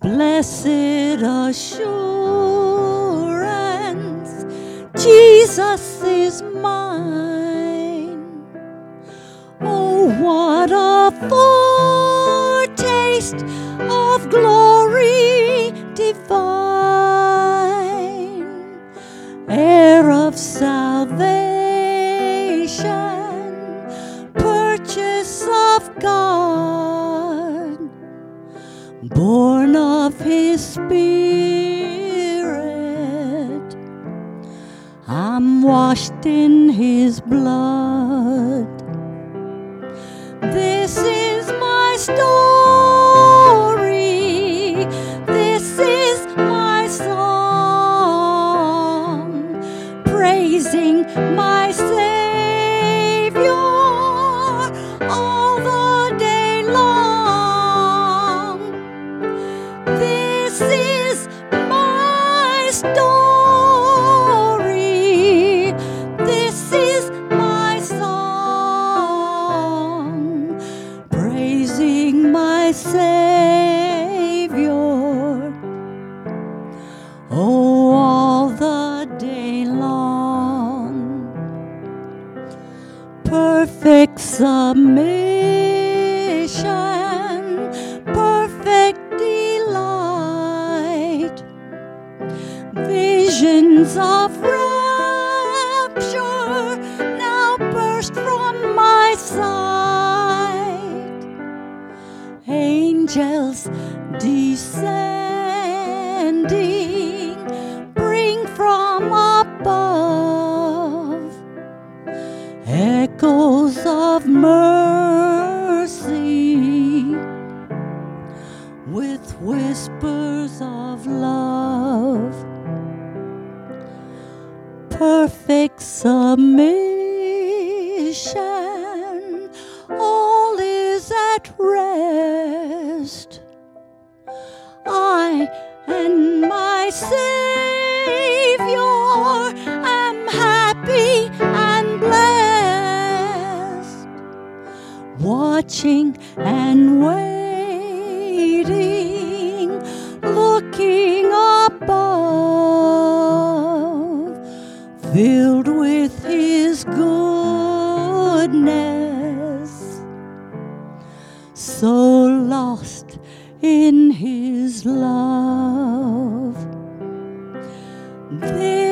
Blessed assurance, Jesus is mine. Oh, what a foretaste of glory divine, heir of salvation, purchase of God, born of His Spirit, I'm washed in His blood. This is my story, this is my song, praising my Savior all the day long. This is my story, this is my song, praising my Savior, oh, all the day long. Perfect submission, perfect delight, visions of rapture now burst from my sight. Angels descending bring from above echoes of mercy with whispers of love. Perfect submission, all is at rest. I and my Savior am happy and blessed, watching and waiting, looking above, filled with His goodness, so lost in His love.